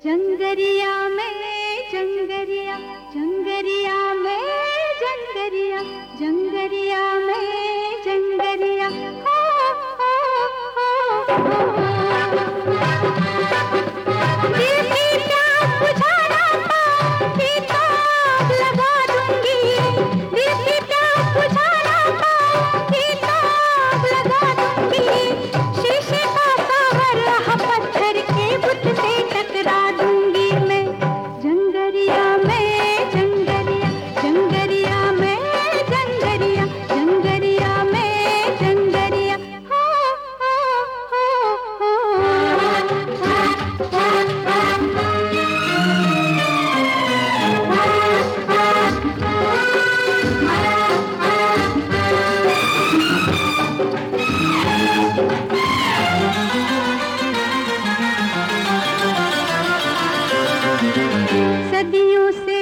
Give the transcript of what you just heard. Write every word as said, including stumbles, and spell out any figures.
जंगरिया में जंगरिया, जंगरिया में जंगरिया, जंगरिया में जंगरिया, हो हो हो हो। दिल की प्यास बुझाना पाऊंगी तो आग लगा दूंगी, दिल की प्यास बुझाना पाऊंगी तो आग लगा दूंगी। शीशे का सावर पत्थर के बुत से टकरा दूंगी मैं। जंगरिया में जंगरिया, जंगरिया में जंगरिया, जंगरिया में जंगरिया, हो हो हो सदियों से